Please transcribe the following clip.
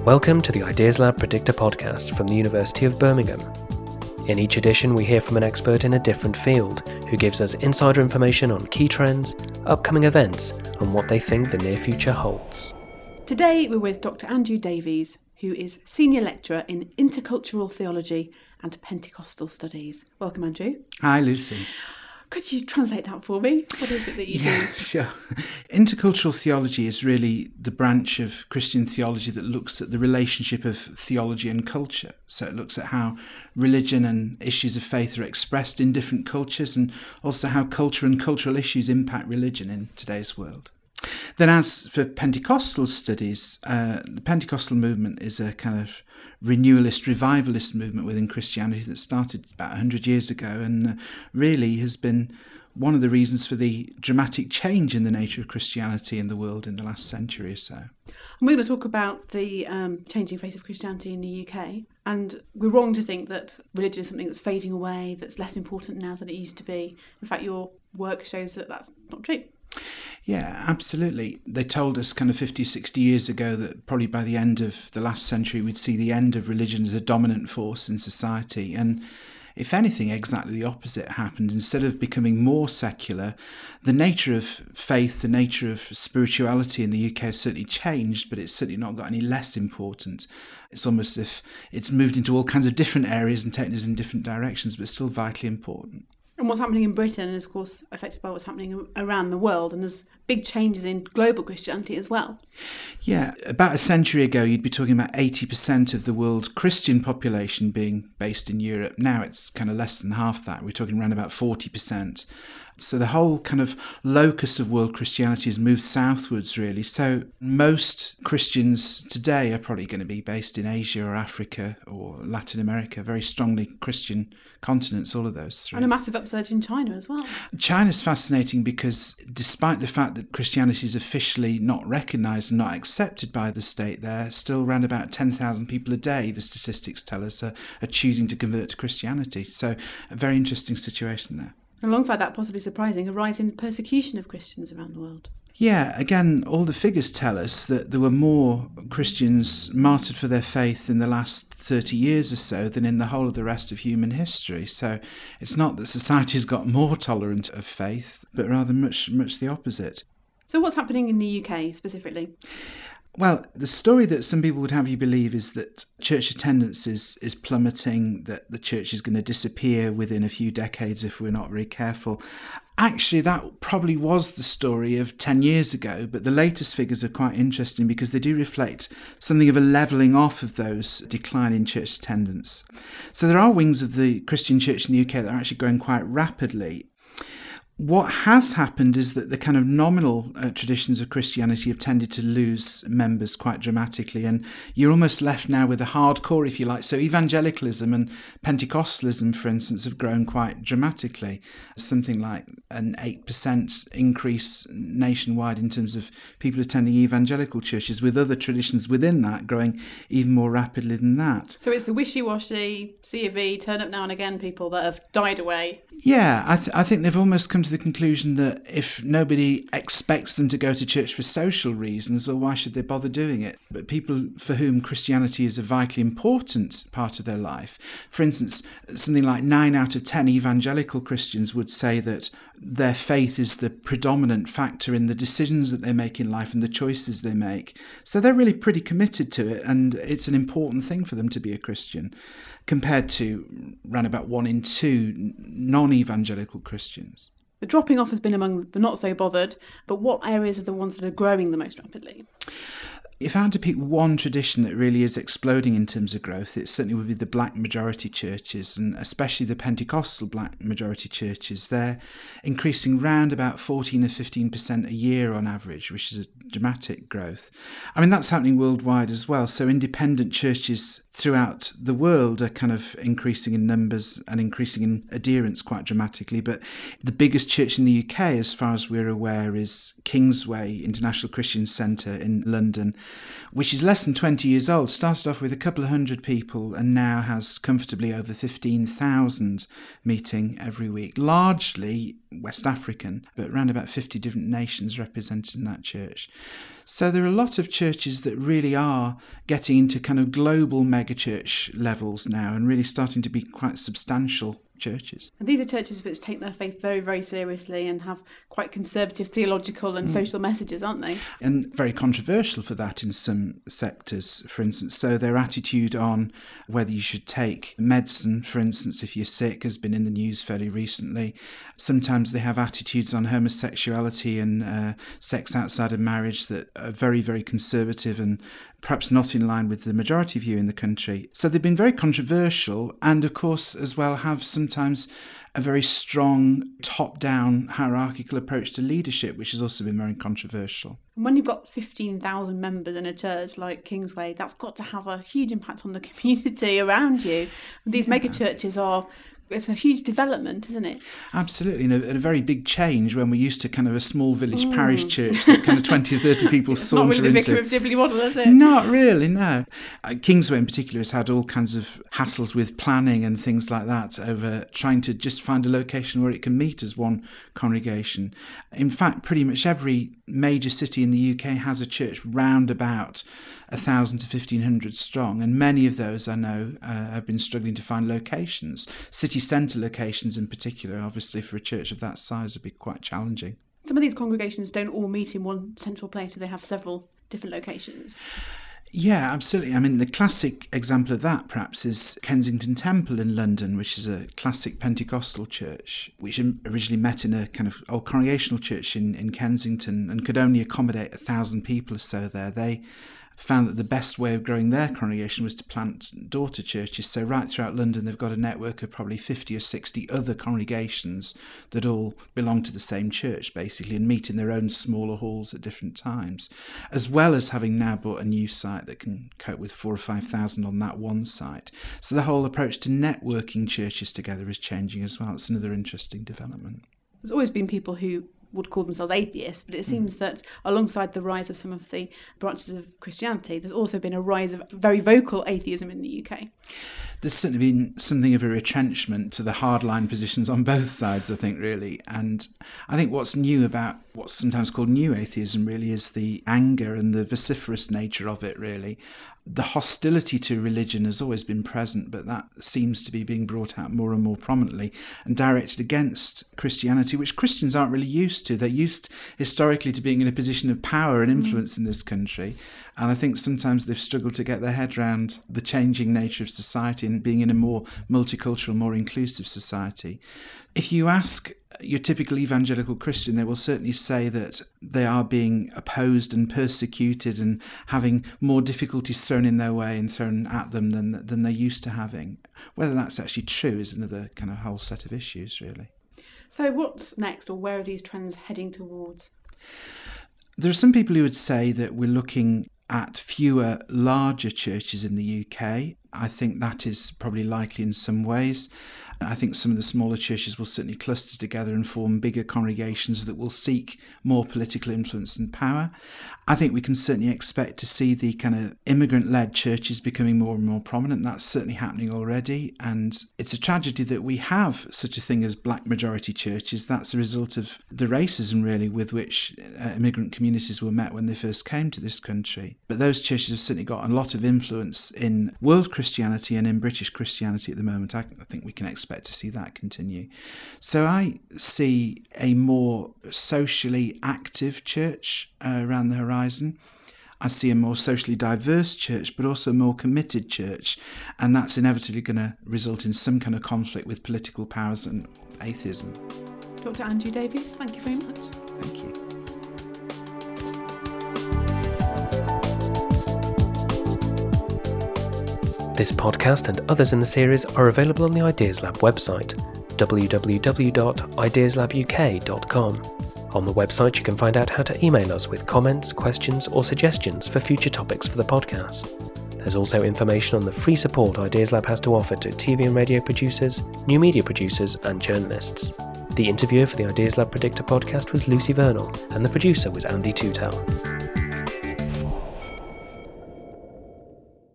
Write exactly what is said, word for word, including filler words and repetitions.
Welcome to the Ideas Lab Predictor podcast from the University of Birmingham. In each edition, we hear from an expert in a different field who gives us insider information on key trends, upcoming events, and what they think the near future holds. Today, we're with Doctor Andrew Davies, who is Senior Lecturer in Intercultural Theology and Pentecostal Studies. Welcome, Andrew. Hi, Lucy. Could you translate that for me? What is it that you yeah, do? Sure. Intercultural theology is really the branch of Christian theology that looks at the relationship of theology and culture. So it looks at how religion and issues of faith are expressed in different cultures, and also how culture and cultural issues impact religion in today's world. Then as for Pentecostal studies, uh, the Pentecostal movement is a kind of renewalist, revivalist movement within Christianity that started about one hundred years ago and uh, really has been one of the reasons for the dramatic change in the nature of Christianity in the world in the last century or so. And we're going to talk about the um, changing face of Christianity in the U K. And we're wrong to think that religion is something that's fading away, that's less important now than it used to be. In fact, your work shows that that's not true. Yeah, absolutely. They told us kind of fifty, sixty years ago that probably by the end of the last century we'd see the end of religion as a dominant force in society. And if anything, exactly the opposite happened. Instead of becoming more secular, the nature of faith, the nature of spirituality in the U K has certainly changed, but it's certainly not got any less important. It's almost as if it's moved into all kinds of different areas and taken us in different directions, but still vitally important. And what's happening in Britain is, of course, affected by what's happening around the world, and there's big changes in global Christianity as well. Yeah, about a century ago, you'd be talking about eighty percent of the world's Christian population being based in Europe. Now it's kind of less than half that. We're talking around about forty percent. So the whole kind of locus of world Christianity has moved southwards, really. So most Christians today are probably going to be based in Asia or Africa or Latin America, very strongly Christian continents, all of those three. And a massive upsurge in China as well. China's fascinating because despite the fact that Christianity is officially not recognised and not accepted by the state there, still around about ten thousand people a day, the statistics tell us, are, are choosing to convert to Christianity. So a very interesting situation there. Alongside that, possibly surprising, a rise in persecution of Christians around the world. Yeah, again, all the figures tell us that there were more Christians martyred for their faith in the last thirty years or so than in the whole of the rest of human history. So it's not that society's got more tolerant of faith, but rather much, much the opposite. So what's happening in the U K specifically? Well, the story that some people would have you believe is that church attendance is, is plummeting, that the church is going to disappear within a few decades if we're not very careful. Actually, that probably was the story of ten years ago, but the latest figures are quite interesting because they do reflect something of a levelling off of those decline in church attendance. So there are wings of the Christian church in the U K that are actually growing quite rapidly. What has happened is that the kind of nominal uh, traditions of Christianity have tended to lose members quite dramatically, and you're almost left now with a hardcore, if you like. So evangelicalism and Pentecostalism, for instance, have grown quite dramatically. Something like an eight percent increase nationwide in terms of people attending evangelical churches, with other traditions within that growing even more rapidly than that. So it's the wishy-washy, C of E, turn up now and again people that have died away. Yeah, I, th- I think they've almost come to the conclusion that if nobody expects them to go to church for social reasons, well, why should they bother doing it? But people for whom Christianity is a vitally important part of their life, for instance, something like nine out of ten evangelical Christians would say that their faith is the predominant factor in the decisions that they make in life and the choices they make. So they're really pretty committed to it, and it's an important thing for them to be a Christian, compared to around about one in two non-evangelical Christians. The dropping off has been among the not so bothered, but what areas are the ones that are growing the most rapidly? If I had to pick one tradition that really is exploding in terms of growth, it certainly would be the black majority churches, and especially the Pentecostal black majority churches. They're increasing round about fourteen or fifteen percent a year on average, which is a dramatic growth. I mean, that's happening worldwide as well. So independent churches throughout the world are kind of increasing in numbers and increasing in adherence quite dramatically. But the biggest church in the U K, as far as we're aware, is Kingsway International Christian Centre in London. which is less than twenty years old, started off with a couple of hundred people and now has comfortably over fifteen thousand meeting every week, largely West African, but around about fifty different nations represented in that church. So there are a lot of churches that really are getting into kind of global megachurch levels now and really starting to be quite substantial churches. And these are churches which take their faith very, very seriously and have quite conservative theological and mm. social messages, aren't they? And very controversial for that in some sectors, for instance. So their attitude on whether you should take medicine, for instance, if you're sick, has been in the news fairly recently. Sometimes they have attitudes on homosexuality and uh, sex outside of marriage that are very, very conservative and perhaps not in line with the majority view in the country. So they've been very controversial and, of course, as well have sometimes a very strong top-down hierarchical approach to leadership, which has also been very controversial. And when you've got fifteen thousand members in a church like Kingsway, that's got to have a huge impact on the community around you. These yeah. mega churches are... It's a huge development, isn't it? Absolutely, and a, and a very big change when we're used to kind of a small village mm. parish church that kind of twenty or thirty people it's saunter into. It's not really the Vicar of Dibley Waddle, is it? Not really, no. Uh, Kingsway in particular has had all kinds of hassles with planning and things like that over trying to just find a location where it can meet as one congregation. In fact, pretty much every major city in the U K has a church round about one thousand to fifteen hundred strong, and many of those I know uh, have been struggling to find locations. City centre locations in particular, obviously for a church of that size, would be quite challenging. Some of these congregations don't all meet in one central place, so they have several different locations. Yeah, absolutely. I mean, the classic example of that, perhaps, is Kensington Temple in London, which is a classic Pentecostal church, which originally met in a kind of old congregational church in, in Kensington and could only accommodate a thousand people or so there. They found that the best way of growing their congregation was to plant daughter churches. So right throughout London, they've got a network of probably fifty or sixty other congregations that all belong to the same church, basically, and meet in their own smaller halls at different times, as well as having now bought a new site that can cope with four or five thousand on that one site. So the whole approach to networking churches together is changing as well. It's another interesting development. There's always been people who would call themselves atheists, but it seems mm. that alongside the rise of some of the branches of Christianity, there's also been a rise of very vocal atheism in the U K. There's certainly been something of a retrenchment to the hardline positions on both sides, I think, really. And I think what's new about what's sometimes called new atheism really is the anger and the vociferous nature of it, really. The hostility to religion has always been present, but that seems to be being brought out more and more prominently and directed against Christianity, which Christians aren't really used to. They're used historically to being in a position of power and influence mm. in this country. And I think sometimes they've struggled to get their head around the changing nature of society and being in a more multicultural, more inclusive society. If you ask your typical evangelical Christian, they will certainly say that they are being opposed and persecuted and having more difficulties thrown in their way and thrown at them than, than they're used to having. Whether that's actually true is another kind of whole set of issues, really. So what's next, or where are these trends heading towards? There are some people who would say that we're looking at fewer larger churches in the U K. I think that is probably likely in some ways. I think some of the smaller churches will certainly cluster together and form bigger congregations that will seek more political influence and power. I think we can certainly expect to see the kind of immigrant-led churches becoming more and more prominent. That's certainly happening already. And it's a tragedy that we have such a thing as black majority churches. That's a result of the racism, really, with which uh, immigrant communities were met when they first came to this country. But those churches have certainly got a lot of influence in world Christianity and in British Christianity at the moment. I, I think we can expect to see that continue. So I see a more socially active church uh, around the horizon. I see a more socially diverse church, but also a more committed church. And that's inevitably going to result in some kind of conflict with political powers and atheism. Doctor Andrew Davies, thank you very much. Thank you. This podcast and others in the series are available on the Ideas Lab website, w w w dot ideas lab u k dot com. On the website you can find out how to email us with comments, questions or suggestions for future topics for the podcast. There's also information on the free support Ideas Lab has to offer to T V and radio producers, new media producers and journalists. The interviewer for the Ideas Lab Predictor podcast was Lucy Vernal and the producer was Andy Tutel.